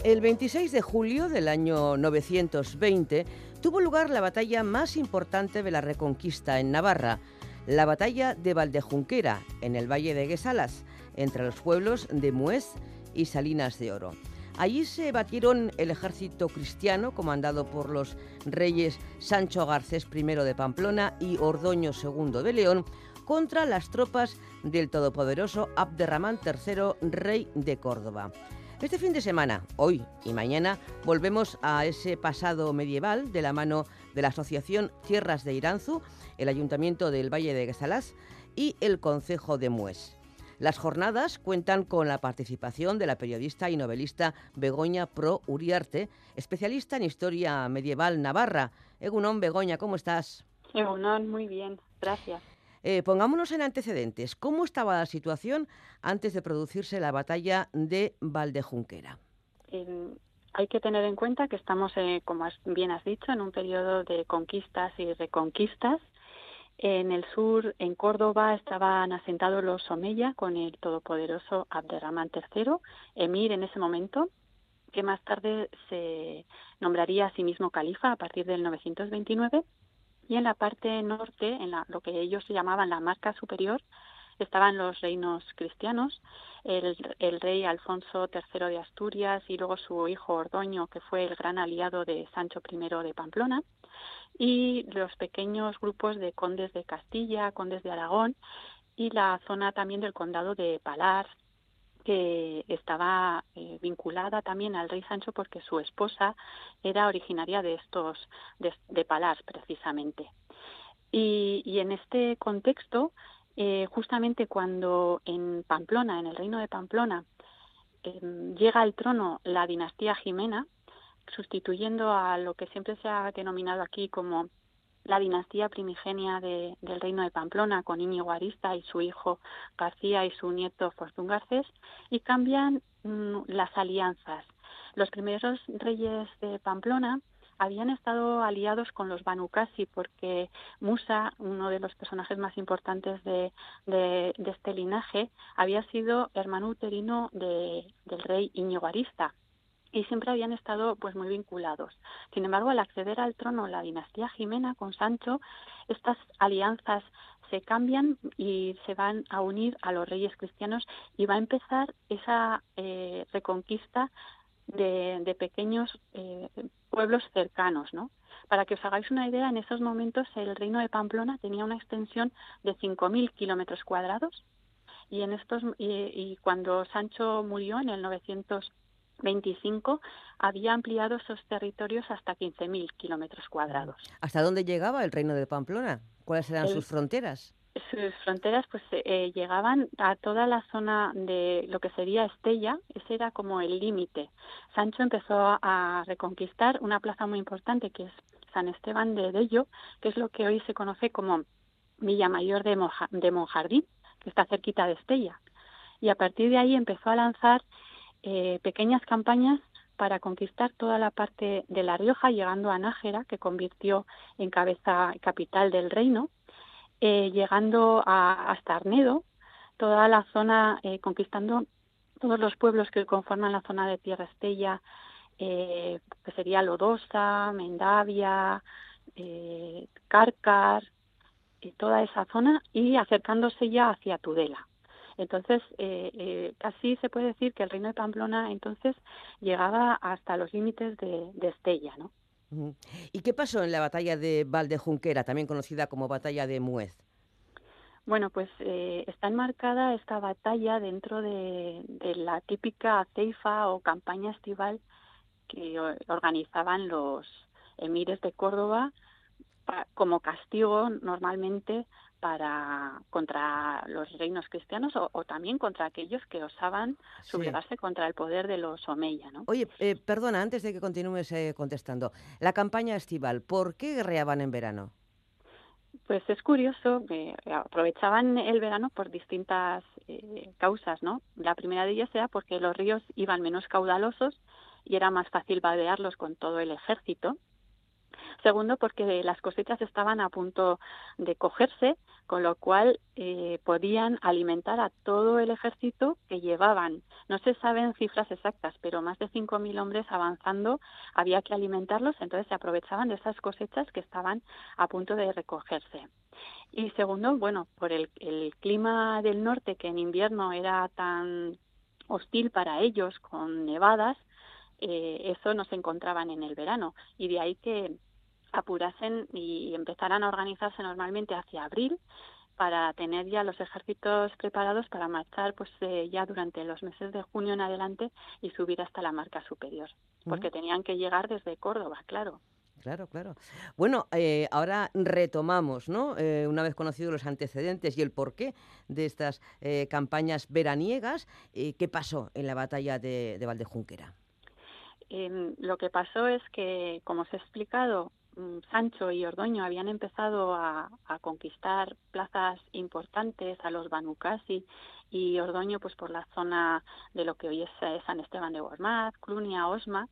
El 26 de julio del año 920 tuvo lugar la batalla más importante de la Reconquista en Navarra, la batalla de Valdejunquera, en el valle de Guesalas, entre los pueblos de Muez y Salinas de Oro. Allí se batieron el ejército cristiano, comandado por los reyes Sancho Garcés I de Pamplona y Ordoño II de León, contra las tropas del todopoderoso Abderramán III, rey de Córdoba. Este fin de semana, hoy y mañana, volvemos a ese pasado medieval de la mano de la Asociación Tierras de Iranzu, el Ayuntamiento del Valle de Guesalas y el Concejo de Mués. Las jornadas cuentan con la participación de la periodista y novelista Begoña Pro Uriarte, especialista en historia medieval navarra. Egunon, Begoña, ¿cómo estás? Egunon, muy bien, gracias. Pongámonos en antecedentes. ¿Cómo estaba la situación antes de producirse la batalla de Valdejunquera? Hay que tener en cuenta que estamos, como bien has dicho, en un periodo de conquistas y reconquistas. En el sur, en Córdoba, estaban asentados los Omeya con el todopoderoso Abderramán III, emir en ese momento, que más tarde se nombraría a sí mismo califa a partir del 929. Y en la parte norte, lo que ellos llamaban la marca superior, estaban los reinos cristianos, el rey Alfonso III de Asturias y luego su hijo Ordoño, que fue el gran aliado de Sancho I de Pamplona, y los pequeños grupos de condes de Castilla, condes de Aragón, y la zona también del condado de Palar, que estaba vinculada también al rey Sancho porque su esposa era originaria de de Palar, precisamente. Y en este contexto, justamente cuando en Pamplona, en el reino de Pamplona, llega al trono la dinastía Jimena, sustituyendo a lo que siempre se ha denominado aquí como la dinastía primigenia del reino de Pamplona, con Íñigo Arista y su hijo García y su nieto Fortún Garcés, y cambian las alianzas. Los primeros reyes de Pamplona habían estado aliados con los Banu Qasi porque Musa, uno de los personajes más importantes de este linaje, había sido hermano uterino del rey Íñigo Arista, y siempre habían estado pues muy vinculados. Sin embargo, al acceder al trono la dinastía Jimena con Sancho, estas alianzas se cambian y se van a unir a los reyes cristianos y va a empezar esa reconquista de pequeños pueblos cercanos, ¿no? Para que os hagáis una idea, en esos momentos el reino de Pamplona tenía una extensión de 5.000 kilómetros cuadrados y cuando Sancho murió en el 925 había ampliado esos territorios hasta 15.000 kilómetros cuadrados. ¿Hasta dónde llegaba el reino de Pamplona? ¿Cuáles eran sus fronteras? Sus fronteras pues llegaban a toda la zona de lo que sería Estella. Ese era como el límite. Sancho empezó a reconquistar una plaza muy importante que es San Esteban de Dello, que es lo que hoy se conoce como Villa Mayor de Monjardín, que está cerquita de Estella. Y a partir de ahí empezó a lanzar pequeñas campañas para conquistar toda la parte de La Rioja, llegando a Nájera, que convirtió en capital del reino, llegando hasta Arnedo, toda la zona, conquistando todos los pueblos que conforman la zona de Tierra Estella, que sería Lodosa, Mendavia, Cárcar, toda esa zona, y acercándose ya hacia Tudela. Entonces, casi se puede decir que el reino de Pamplona entonces llegaba hasta los límites de Estella, ¿no? ¿Y qué pasó en la batalla de Valdejunquera, también conocida como batalla de Muez? Bueno, pues está enmarcada esta batalla dentro de la típica ceifa o campaña estival que organizaban los emires de Córdoba como castigo normalmente contra los reinos cristianos o también contra aquellos que osaban Sí. sublevarse contra el poder de los Omeya, ¿no? Oye, perdona, antes de que continúes contestando. La campaña estival, ¿por qué guerreaban en verano? Pues es curioso que aprovechaban el verano por distintas causas, ¿no? La primera de ellas era porque los ríos iban menos caudalosos y era más fácil vadearlos con todo el ejército. Segundo, porque las cosechas estaban a punto de cogerse, con lo cual podían alimentar a todo el ejército que llevaban. No se saben cifras exactas, pero más de 5.000 hombres avanzando, había que alimentarlos, entonces se aprovechaban de esas cosechas que estaban a punto de recogerse. Y segundo, bueno, por el clima del norte, que en invierno era tan hostil para ellos, con nevadas, eso no se encontraban en el verano. Y de ahí que apurasen y empezaran a organizarse normalmente hacia abril para tener ya los ejércitos preparados para marchar pues ya durante los meses de junio en adelante y subir hasta la marca superior, ¿Mm? porque tenían que llegar desde Córdoba, claro. Claro, claro. Bueno, ahora retomamos, ¿no? Una vez conocidos los antecedentes y el porqué de estas campañas veraniegas, ¿qué pasó en la batalla de Valdejunquera? Lo que pasó es que, como os he explicado, Sancho y Ordoño habían empezado a conquistar plazas importantes a los Banucasi y Ordoño pues por la zona de lo que hoy es San Esteban de Gormaz, Clunia, Osma,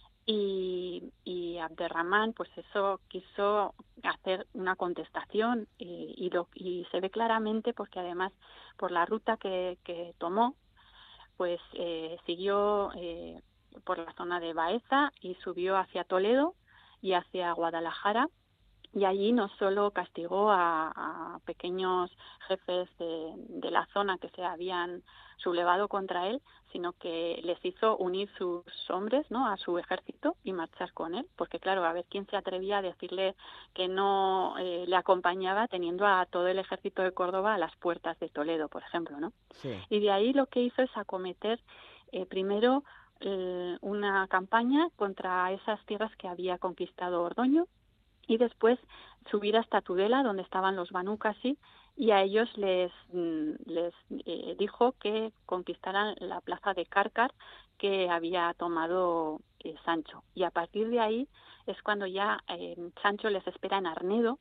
y Abderramán pues eso quiso hacer una contestación y se ve claramente porque además por la ruta que tomó pues siguió por la zona de Baeza y subió hacia Toledo y hacia Guadalajara, y allí no solo castigó a pequeños jefes de la zona que se habían sublevado contra él, sino que les hizo unir sus hombres, ¿no?, a su ejército y marchar con él, porque claro, a ver quién se atrevía a decirle que no le acompañaba teniendo a todo el ejército de Córdoba a las puertas de Toledo, por ejemplo, ¿no? Sí. Y de ahí lo que hizo es acometer primero una campaña contra esas tierras que había conquistado Ordoño, y después subir hasta Tudela, donde estaban los Banucasi, y a ellos les dijo que conquistaran la plaza de Cárcar que había tomado Sancho. Y a partir de ahí es cuando ya Sancho les espera en Arnedo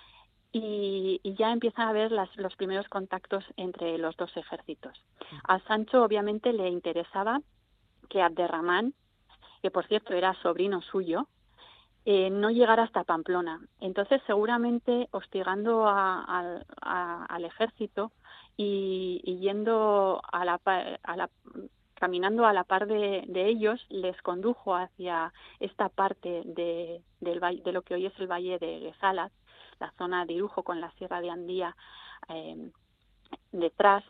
y ya empiezan a haber los primeros contactos entre los dos ejércitos. A Sancho obviamente le interesaba que Abderramán, que por cierto era sobrino suyo, no llegar hasta Pamplona. Entonces, seguramente hostigando al ejército y yendo caminando a la par de ellos, les condujo hacia esta parte de lo que hoy es el Valle de Salas, la zona de Irujo con la Sierra de Andía detrás.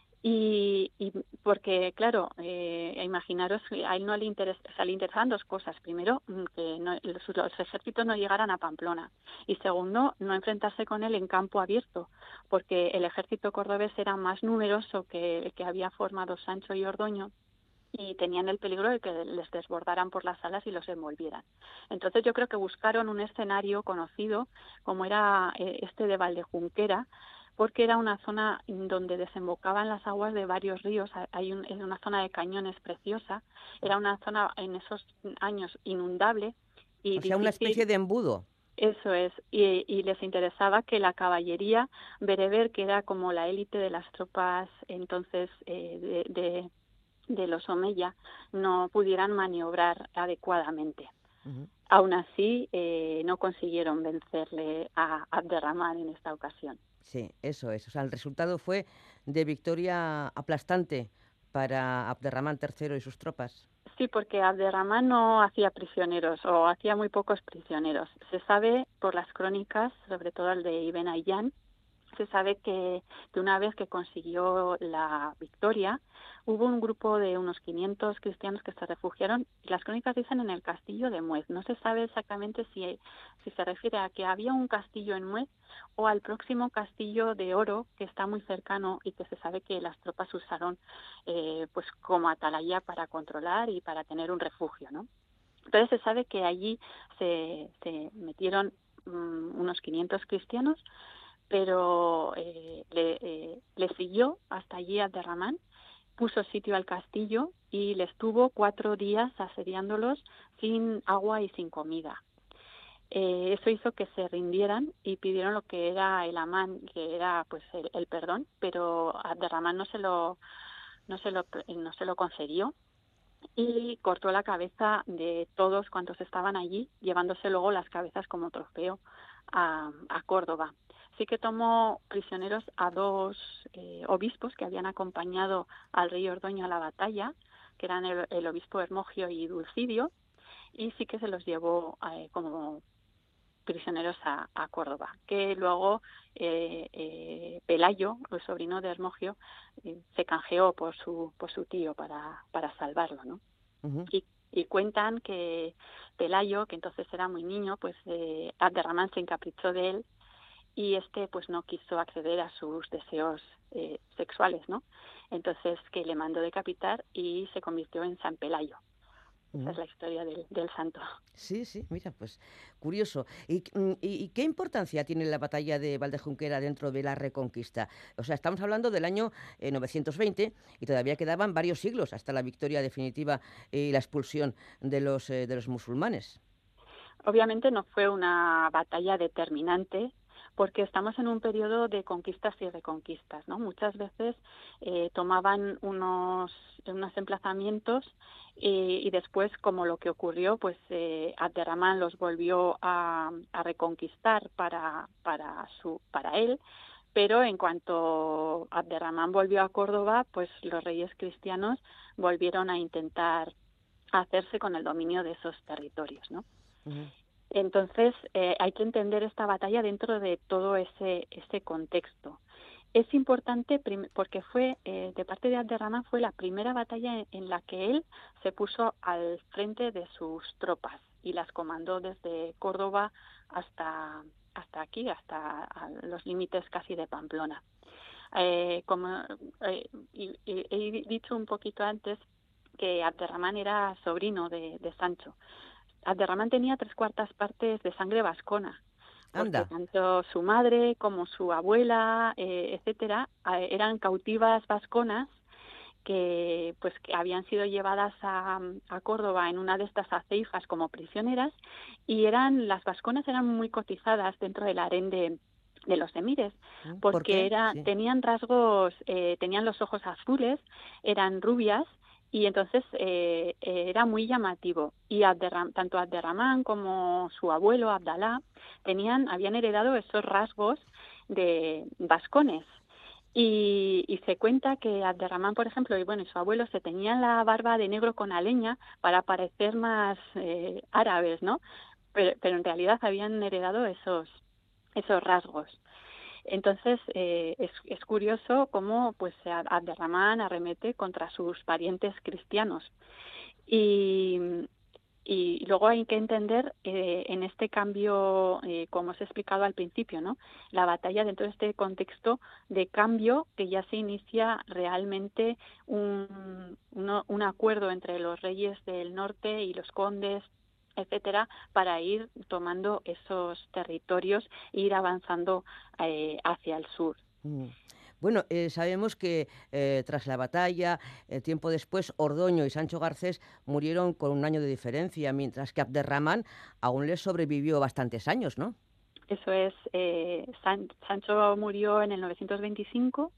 Y porque, claro, imaginaros, a él no le, le interesaban dos cosas. Primero, que los ejércitos no llegaran a Pamplona. Y segundo, no enfrentarse con él en campo abierto, porque el ejército cordobés era más numeroso que el que había formado Sancho y Ordoño, y tenían el peligro de que les desbordaran por las alas y los envolvieran. Entonces yo creo que buscaron un escenario conocido, como era este de Valdejunquera, porque era una zona donde desembocaban las aguas de varios ríos. Es una zona de cañones preciosa, era una zona en esos años inundable y O sea, una especie difícil. de embudo. Eso es, y les interesaba que la caballería bereber, que era como la élite de las tropas entonces de los Omeya, no pudieran maniobrar adecuadamente. Ujú. Aún así, no consiguieron vencerle a Abderramán en esta ocasión. Sí, eso es. O sea, el resultado fue de victoria aplastante para Abderramán III y sus tropas. Sí, porque Abderramán no hacía prisioneros o hacía muy pocos prisioneros. Se sabe por las crónicas, sobre todo el de Ibn Ayyan, se sabe que una vez que consiguió la victoria, hubo un grupo de unos 500 cristianos que se refugiaron, y las crónicas dicen en el castillo de Muez. No se sabe exactamente si se refiere a que había un castillo en Muez o al próximo castillo de Oro, que está muy cercano y que se sabe que las tropas usaron pues como atalaya para controlar y para tener un refugio, ¿no? Entonces se sabe que allí se metieron unos 500 cristianos, pero le siguió hasta allí a Abderramán, puso sitio al castillo y les tuvo 4 días asediándolos sin agua y sin comida. Eso hizo que se rindieran y pidieron lo que era el amán, que era pues el perdón, pero Abderramán no se lo concedió y cortó la cabeza de todos cuantos estaban allí, llevándose luego las cabezas como trofeo a Córdoba. Sí que tomó prisioneros a dos obispos que habían acompañado al rey Ordoño a la batalla, que eran el obispo Hermogio y Dulcidio, y sí que se los llevó como prisioneros a Córdoba, que luego Pelayo, el sobrino de Hermogio, se canjeó por su tío para salvarlo, ¿no? Ujú. Y cuentan que Pelayo, que entonces era muy niño, pues Abderramán se encaprichó de él y pues no quiso acceder a sus deseos sexuales, ¿no? Entonces que le mandó decapitar y se convirtió en San Pelayo. Esa Ujú. es la historia del santo. Sí, sí, mira, pues curioso. ¿Y qué importancia tiene la batalla de Valdejunquera dentro de la Reconquista? O sea, estamos hablando del año 920 y todavía quedaban varios siglos hasta la victoria definitiva y la expulsión de los musulmanes. Obviamente no fue una batalla determinante porque estamos en un periodo de conquistas y reconquistas, ¿no? Muchas veces tomaban unos emplazamientos y después, como lo que ocurrió, pues Abderramán los volvió a reconquistar para él, pero en cuanto Abderramán volvió a Córdoba, pues los reyes cristianos volvieron a intentar hacerse con el dominio de esos territorios, ¿no? Ujú. Entonces, hay que entender esta batalla dentro de todo ese contexto. Es importante porque fue, de parte de Abderramán, fue la primera batalla en la que él se puso al frente de sus tropas y las comandó desde Córdoba hasta aquí, hasta a los límites casi de Pamplona. Como he dicho un poquito antes que Abderramán era sobrino de Sancho. Abderramán tenía 3/4 partes de sangre vascona, porque Anda. tanto su madre como su abuela, etcétera, eran cautivas vasconas que habían sido llevadas a Córdoba en una de estas aceifas como prisioneras y las vasconas eran muy cotizadas dentro del harén de los emires ¿Por porque qué? Sí. tenían rasgos, tenían los ojos azules, eran rubias y entonces era muy llamativo y tanto Abderramán como su abuelo Abdalá habían heredado esos rasgos de vascones y se cuenta que Abderramán, por ejemplo, y su abuelo se teñían la barba de negro con aleña para parecer más árabes, ¿no? Pero en realidad habían heredado esos rasgos. Entonces, es curioso cómo pues Abderramán arremete contra sus parientes cristianos. Y, y luego hay que entender en este cambio, como os he explicado al principio, ¿no? La batalla dentro de este contexto de cambio que ya se inicia realmente un acuerdo entre los reyes del norte y los condes, etcétera, para ir tomando esos territorios e ir avanzando hacia el sur. Mm. Bueno, sabemos que tras la batalla, tiempo después, Ordoño y Sancho Garcés murieron con un año de diferencia, mientras que Abderramán aún les sobrevivió bastantes años, ¿no? Eso es, Sancho murió en el 925,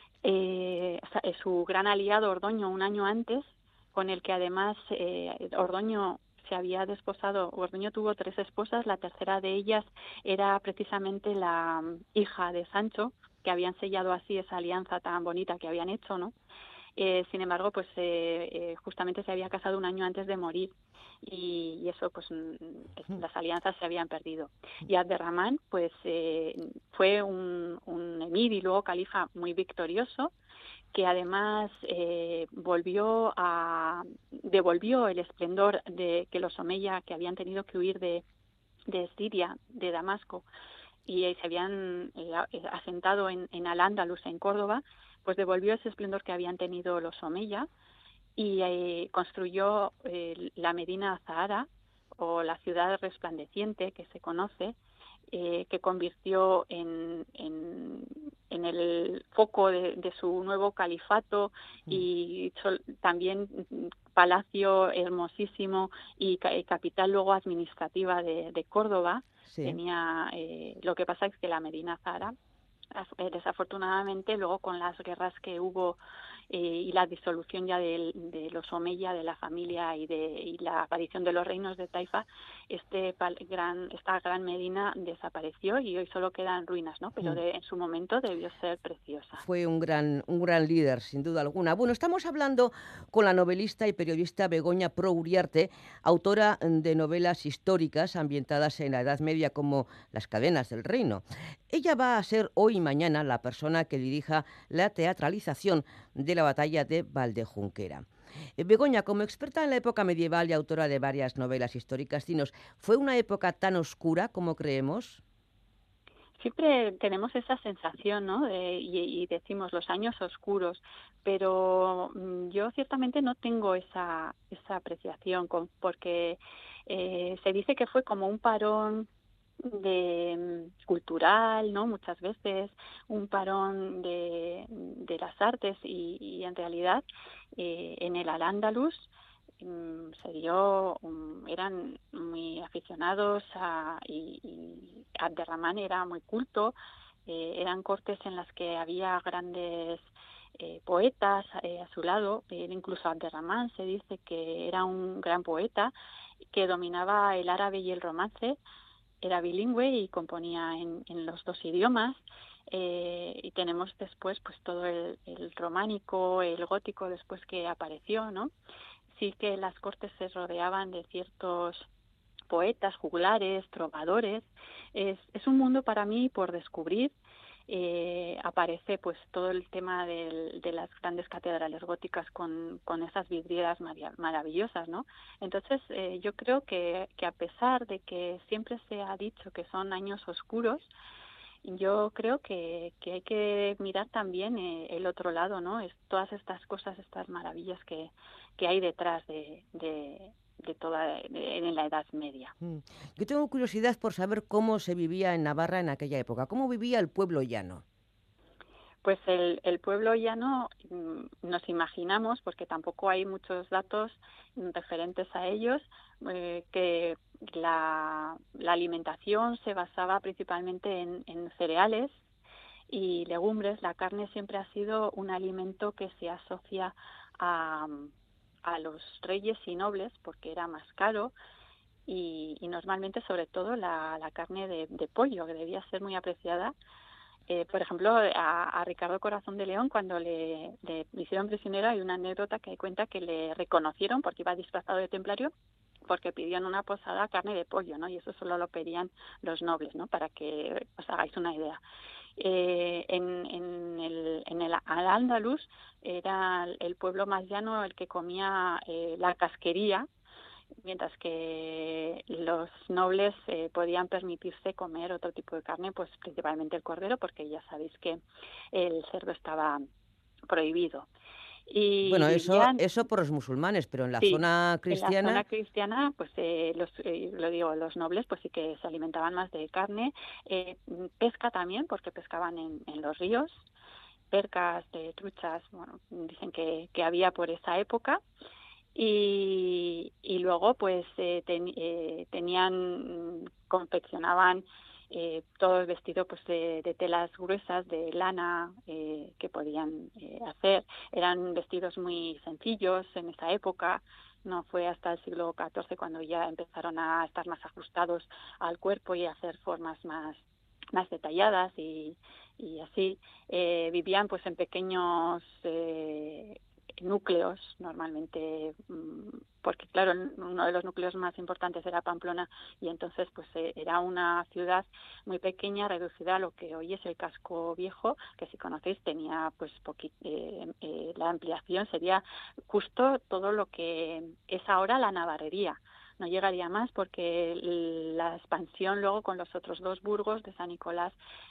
su gran aliado Ordoño un año antes, con el que además Ordoño se había desposado. Ordoño tuvo 3 esposas, la tercera de ellas era precisamente la hija de Sancho, que habían sellado así esa alianza tan bonita que habían hecho, ¿no? Sin embargo, pues justamente se había casado un año antes de morir y eso, pues las alianzas se habían perdido. Y Abderramán, pues fue un emir y luego califa muy victorioso, que además devolvió el esplendor de que los omeya, que habían tenido que huir de Siria, de Damasco, y se habían asentado en Al-Ándalus, en Córdoba, pues devolvió ese esplendor que habían tenido los omeya y construyó la Medina Zahara, o la ciudad resplandeciente que se conoce, que convirtió en el foco de su nuevo califato Mm. y también palacio hermosísimo y capital luego administrativa de Córdoba. Sí. Lo que pasa es que la Medina Zahara, desafortunadamente, luego con las guerras que hubo y la disolución ya de los Omeya, de la familia y la aparición de los reinos de Taifa, esta gran medina desapareció y hoy solo quedan ruinas, ¿no? Pero en su momento debió ser preciosa. Fue un gran líder, sin duda alguna. Bueno, estamos hablando con la novelista y periodista Begoña Pro Uriarte, autora de novelas históricas ambientadas en la Edad Media como Las cadenas del reino. Ella va a ser hoy y mañana la persona que dirija la teatralización de la batalla de Valdejunquera. Begoña, como experta en la época medieval y autora de varias novelas históricas, dinos, ¿fue una época tan oscura como creemos? Siempre tenemos esa sensación, ¿no? Y decimos los años oscuros, pero yo ciertamente no tengo esa apreciación, porque se dice que fue como un parón cultural, ¿no? Muchas veces un parón de las artes y en realidad en el Al-Ándalus eran muy aficionados y Abderramán era muy culto, eran cortes en las que había grandes poetas a su lado, incluso Abderramán se dice que era un gran poeta que dominaba el árabe y el romance, era bilingüe y componía en los dos idiomas. Y tenemos después pues todo el románico, el gótico después que apareció, ¿no? Sí que las cortes se rodeaban de ciertos poetas, juglares, trovadores. Es un mundo para mí por descubrir. Aparece pues todo el tema de las grandes catedrales góticas con esas vidrieras maravillosas, ¿no? Entonces yo creo que a pesar de que siempre se ha dicho que son años oscuros, yo creo que hay que mirar también el otro lado, ¿no? Todas estas cosas, estas maravillas que hay detrás de toda en la Edad Media. Yo tengo curiosidad por saber cómo se vivía en Navarra en aquella época, cómo vivía el pueblo llano. Pues el pueblo llano nos imaginamos, porque tampoco hay muchos datos referentes a ellos, que la alimentación se basaba principalmente en cereales y legumbres. La carne siempre ha sido un alimento que se asocia a los reyes y nobles porque era más caro y normalmente sobre todo la carne de pollo, que debía ser muy apreciada. Por ejemplo, a Ricardo Corazón de León, cuando le hicieron prisionero, hay una anécdota que cuenta que le reconocieron porque iba disfrazado de templario, porque pidió en una posada carne de pollo, ¿no? Y eso solo lo pedían los nobles, ¿no? Para que os hagáis una idea. En el Al-Ándalus era el pueblo más llano el que comía la casquería, mientras que los nobles podían permitirse comer otro tipo de carne, pues principalmente el cordero, porque ya sabéis que el cerdo estaba prohibido. Y Bueno, vivían, eso por los musulmanes, pero en la sí, zona en la zona cristiana... cristiana, pues los nobles, pues sí que se alimentaban más de carne, pesca también, porque pescaban en los ríos, percas de truchas, bueno, dicen que había por esa época. Y luego pues confeccionaban todo el vestido pues de telas gruesas de lana que podían hacer. Eran vestidos muy sencillos en esa época. No fue hasta el siglo XIV cuando ya empezaron a estar más ajustados al cuerpo y a hacer formas más detalladas y así. Vivían pues en pequeños núcleos normalmente, porque claro, uno de los núcleos más importantes era Pamplona y entonces pues era una ciudad muy pequeña, reducida a lo que hoy es el casco viejo, que si conocéis tenía pues la ampliación sería justo todo lo que es ahora la Navarrería. No llegaría más porque la expansión luego con los otros dos burgos de San Nicolás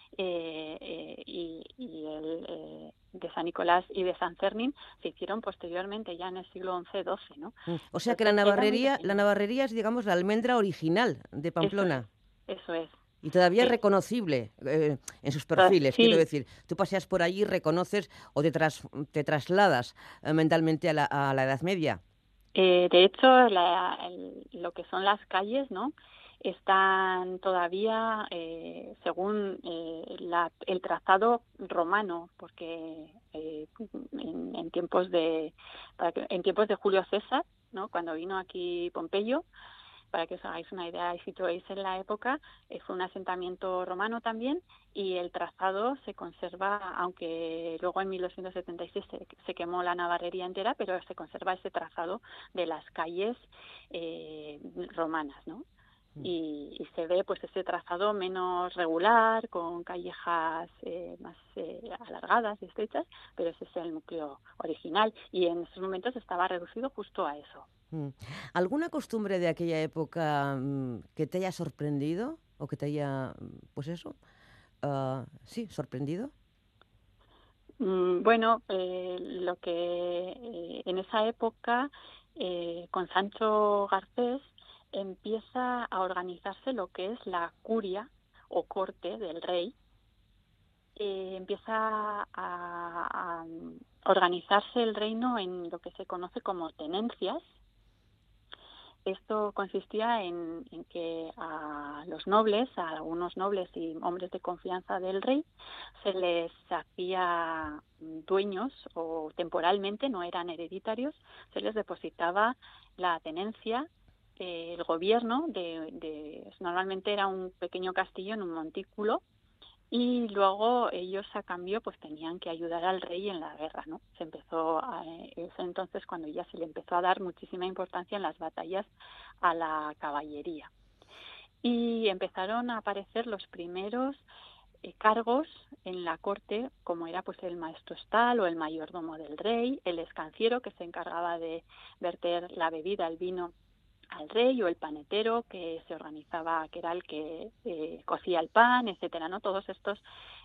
de San Nicolás y de San Fermín se hicieron posteriormente ya en el siglo XI-XII, ¿no? O sea que Entonces, era muy la pequeño. Navarrería es, digamos, la almendra original de Pamplona. Eso es. Y todavía es Eh, reconocible en sus perfiles. Quiero sí, decir, tú paseas por allí, reconoces o te trasladas mentalmente a la Edad Media. de hecho, lo que son las calles, ¿no? están todavía según el trazado romano, porque en tiempos en tiempos de Julio César, ¿no? Cuando vino aquí Pompeyo, para que os hagáis una idea y situéis en la época, fue un asentamiento romano también, y el trazado se conserva, aunque luego en 1276 se quemó la navarrería entera, pero se conserva ese trazado de las calles romanas, ¿no? Y se ve pues ese trazado menos regular, con callejas más alargadas y estrechas, pero ese es el núcleo original, y en esos momentos estaba reducido justo a eso. ¿Alguna costumbre de aquella época que te haya sorprendido o que te haya, pues eso, sí, sorprendido? Bueno, lo que en esa época, con Sancho Garcés, empieza a organizarse lo que es la curia o corte del rey. Empieza a organizarse el reino en lo que se conoce como tenencias. Esto consistía en que a los nobles, a algunos nobles y hombres de confianza del rey, se les hacía dueños, o temporalmente, no eran hereditarios, se les depositaba la tenencia, el gobierno normalmente era un pequeño castillo en un montículo, y luego ellos a cambio pues tenían que ayudar al rey en la guerra, ¿no? Es entonces cuando ya se le empezó a dar muchísima importancia en las batallas a la caballería. Y empezaron a aparecer los primeros cargos en la corte, como era pues el maestrestal o el mayordomo del rey, el estanciero, que se encargaba de verter la bebida, el vino, al rey, o el panetero, que se organizaba, que era el que cocía el pan, etcétera, ¿no? Todos estos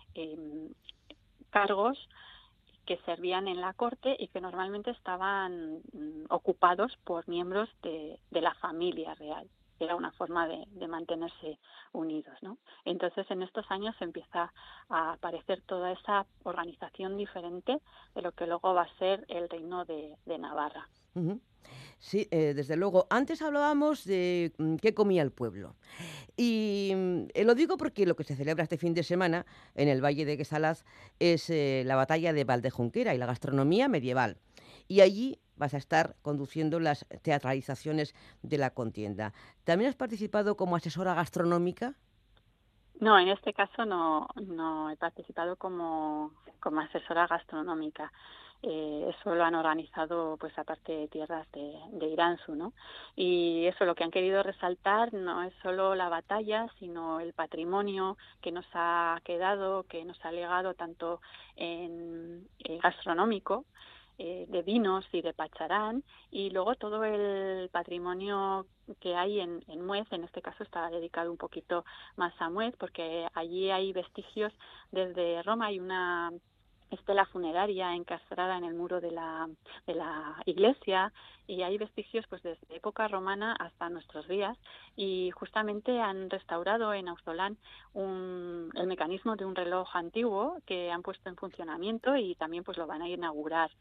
cargos que servían en la corte y que normalmente estaban ocupados por miembros de la familia real. Era una forma de mantenerse unidos, ¿no? Entonces, en estos años empieza a aparecer toda esa organización diferente de lo que luego va a ser el reino de Navarra. Ujú. Sí, desde luego. Antes hablábamos de qué comía el pueblo. Y lo digo porque lo que se celebra este fin de semana en el Valle de Guesalas es la batalla de Valdejunquera y la gastronomía medieval. Y allí vas a estar conduciendo las teatralizaciones de la contienda. ¿También has participado como asesora gastronómica? No, en este caso no he participado como asesora gastronómica. Eso lo han organizado, pues aparte, tierras de Iranzu, ¿no? Y eso, lo que han querido resaltar no es solo la batalla, sino el patrimonio que nos ha quedado, que nos ha legado tanto en gastronómico, de vinos y de pacharán, y luego todo el patrimonio que hay en Muez. En este caso está dedicado un poquito más a Muez, porque allí hay vestigios desde Roma. Hay una estela funeraria encastrada en el muro de la iglesia, y hay vestigios pues desde época romana hasta nuestros días, y justamente han restaurado en Auzolán el mecanismo de un reloj antiguo que han puesto en funcionamiento, y también pues lo van a inaugurar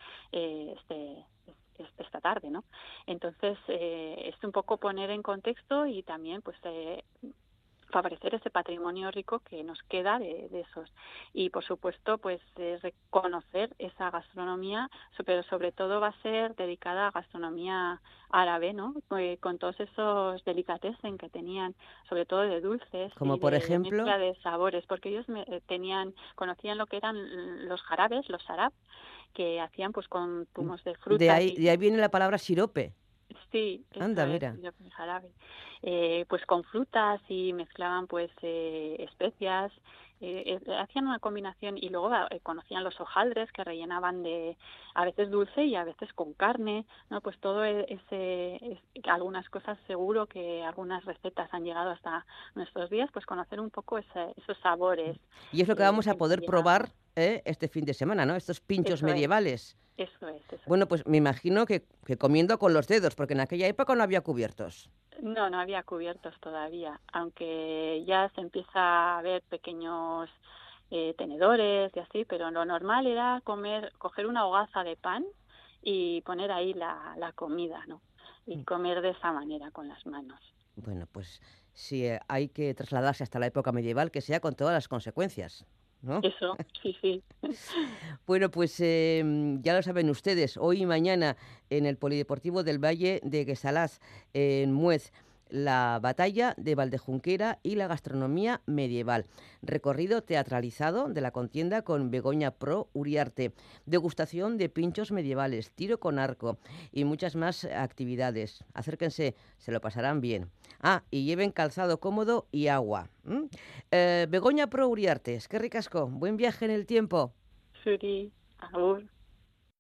esta tarde, ¿no? Entonces, es un poco poner en contexto y también pues favorecer ese patrimonio rico que nos queda de esos. Y por supuesto, pues reconocer esa gastronomía, pero sobre todo va a ser dedicada a gastronomía árabe, ¿no? Con todos esos delicatessen que tenían, sobre todo de dulces Como y por de ejemplo, mezcla de sabores, porque ellos conocían lo que eran los jarabes, los sarab, que hacían pues con zumos de frutas y de ahí viene la palabra sirope. sí, eso Anda, es, mira. yo con jarabe. Pues con frutas, y mezclaban pues especias, hacían una combinación, y luego conocían los hojaldres, que rellenaban de a veces dulce y a veces con carne, ¿no? Pues todo algunas cosas, seguro que algunas recetas han llegado hasta nuestros días, pues conocer un poco esos sabores Y es lo que vamos a que nos poder llegaban. probar este fin de semana, ¿no? Estos pinchos Eso es, medievales. eso es, eso es. Bueno, pues me imagino que comiendo con los dedos, porque en aquella época no había cubiertos. No había cubiertos todavía, aunque ya se empieza a ver pequeños tenedores y así, pero lo normal era coger una hogaza de pan y poner ahí la comida, ¿no? Y Mm. comer de esa manera, con las manos. Bueno, pues si hay que trasladarse hasta la época medieval, que sea con todas las consecuencias, ¿no? Eso, sí, sí. Bueno, pues ya lo saben ustedes, hoy y mañana en el Polideportivo del Valle de Guesalás, en Muez, la batalla de Valdejunquera y la gastronomía medieval. Recorrido teatralizado de la contienda con Begoña Pro Uriarte, degustación de pinchos medievales, tiro con arco y muchas más actividades. Acérquense, se lo pasarán bien. Ah, y lleven calzado cómodo y agua. Begoña Pro Uriarte, es que ricasco, buen viaje en el tiempo. Zuri, agur.